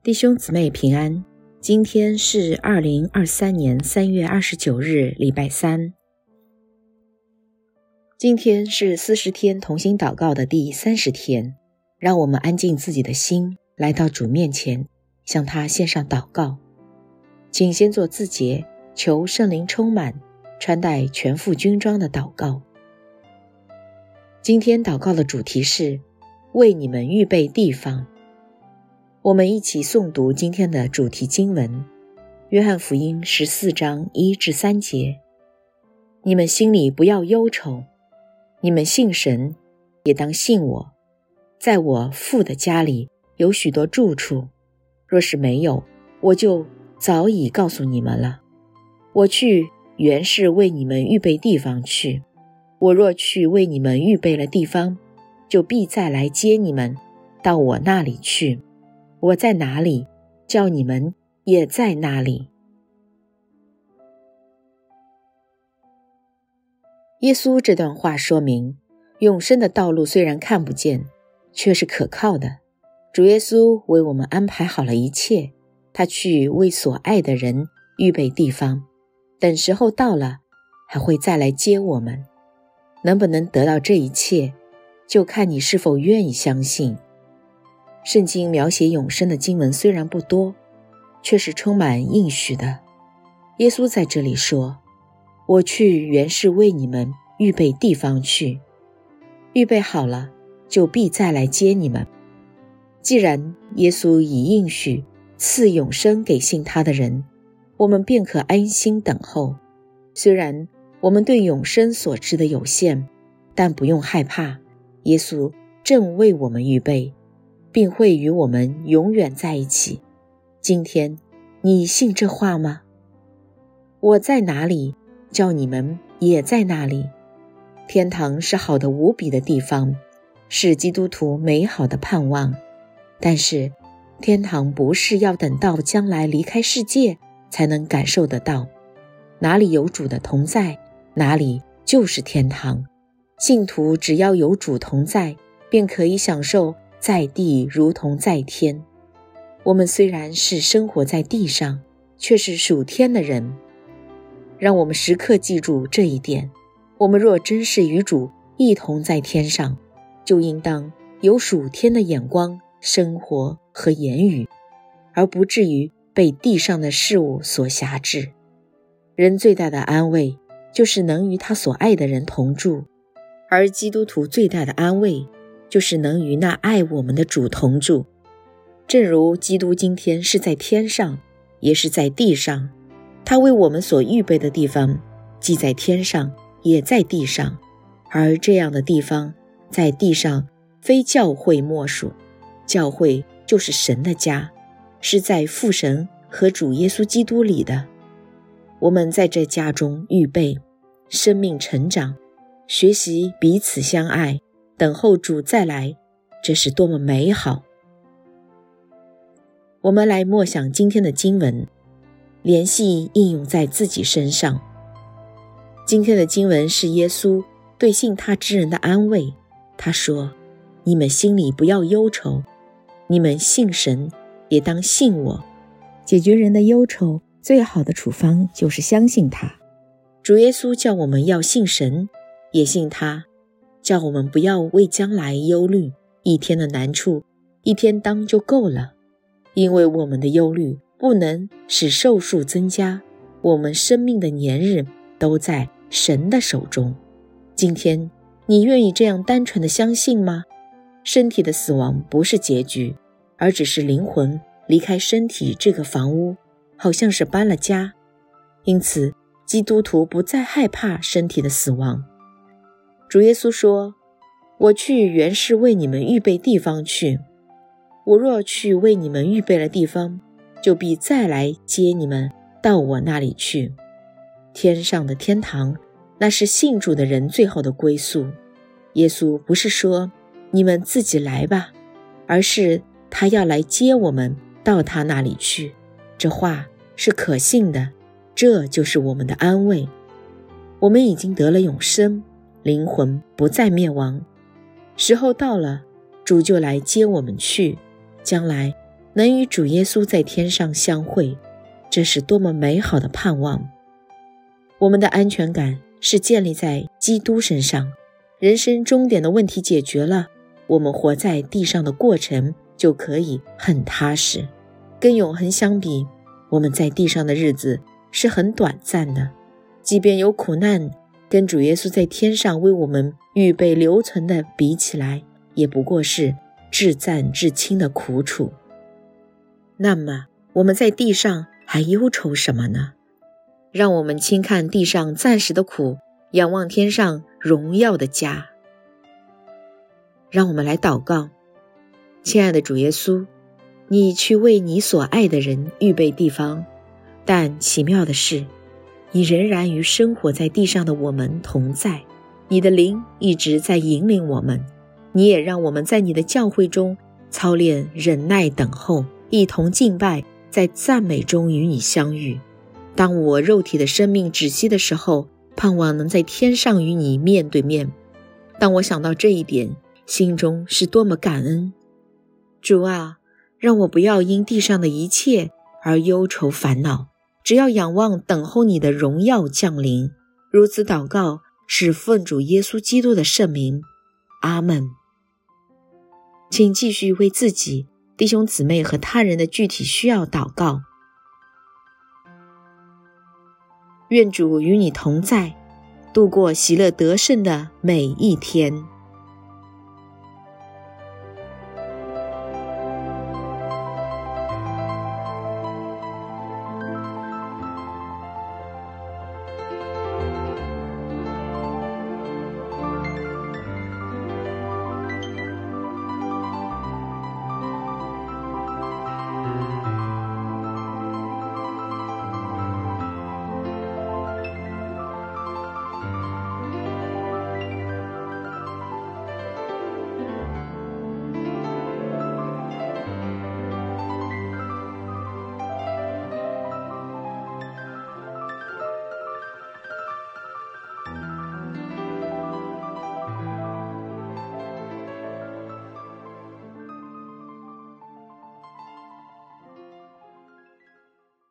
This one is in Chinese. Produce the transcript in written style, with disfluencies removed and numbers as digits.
弟兄姊妹平安，今天是2023年3月29日，礼拜三。今天是40天同心祷告的第30天，让我们安静自己的心，来到主面前，向他献上祷告。请先做自洁，求圣灵充满，穿戴全副军装的祷告。今天祷告的主题是为你们预备地方。我们一起诵读今天的主题经文，约翰福音14章1至3节。你们心里不要忧愁，你们信神，也当信我。在我父的家里有许多住处，若是没有，我就早已告诉你们了。我去原是为你们预备地方去。我若去为你们预备了地方，就必再来接你们到我那里去。我在哪里，叫你们也在那里。耶稣这段话说明，永生的道路虽然看不见，却是可靠的。主耶稣为我们安排好了一切，他去为所爱的人预备地方，等时候到了，还会再来接我们。能不能得到这一切，就看你是否愿意相信。圣经描写永生的经文虽然不多，却是充满应许的。耶稣在这里说，我去原是为你们预备地方去，预备好了，就必再来接你们。既然耶稣已应许赐永生给信他的人，我们便可安心等候。虽然我们对永生所知的有限，但不用害怕，耶稣正为我们预备，并会与我们永远在一起。今天你信这话吗？我在哪里，叫你们也在那里。天堂是好的无比的地方，是基督徒美好的盼望。但是天堂不是要等到将来离开世界才能感受得到。哪里有主的同在，哪里就是天堂。信徒只要有主同在，便可以享受在地如同在天。我们虽然是生活在地上，却是属天的人。让我们时刻记住这一点，我们若真是与主一同在天上，就应当有属天的眼光、生活和言语，而不至于被地上的事物所辖制。人最大的安慰，就是能与他所爱的人同住，而基督徒最大的安慰，就是能与那爱我们的主同住。正如基督今天是在天上，也是在地上，他为我们所预备的地方，既在天上，也在地上。而这样的地方，在地上非教会莫属。教会就是神的家，是在父神和主耶稣基督里的。我们在这家中预备生命成长，学习彼此相爱，等候主再来，这是多么美好。我们来默想今天的经文，联系应用在自己身上。今天的经文是耶稣对信他之人的安慰。他说，你们心里不要忧愁，你们信神，也当信我。解决人的忧愁，最好的处方就是相信他。主耶稣叫我们要信神，也信他，叫我们不要为将来忧虑，一天的难处，一天当就够了。因为我们的忧虑不能使寿数增加，我们生命的年日都在神的手中。今天你愿意这样单纯的相信吗？身体的死亡不是结局，而只是灵魂离开身体这个房屋，好像是搬了家。因此基督徒不再害怕身体的死亡。主耶稣说，我去原是为你们预备地方去。我若去为你们预备了地方，就必再来接你们到我那里去。天上的天堂，那是信主的人最后的归宿。耶稣不是说你们自己来吧，而是他要来接我们到他那里去。这话是可信的，这就是我们的安慰。我们已经得了永生，灵魂不再灭亡。时候到了，主就来接我们去，将来能与主耶稣在天上相会，这是多么美好的盼望。我们的安全感是建立在基督身上，人生终点的问题解决了，我们活在地上的过程就可以很踏实。跟永恒相比，我们在地上的日子是很短暂的，即便有苦难，跟主耶稣在天上为我们预备留存的比起来，也不过是至暂至轻的苦楚。那么我们在地上还忧愁什么呢？让我们轻看地上暂时的苦，仰望天上荣耀的家。让我们来祷告。亲爱的主耶稣，你去为你所爱的人预备地方，但奇妙的是，你仍然与生活在地上的我们同在，你的灵一直在引领我们，你也让我们在你的教会中操练忍耐等候，一同敬拜，在赞美中与你相遇。当我肉体的生命止息的时候，盼望能在天上与你面对面。当我想到这一点，心中是多么感恩。主啊，让我不要因地上的一切而忧愁烦恼，只要仰望等候你的荣耀降临。如此祷告，是奉主耶稣基督的圣名。阿们。请继续为自己、弟兄姊妹和他人的具体需要祷告。愿主与你同在，度过喜乐得胜的每一天。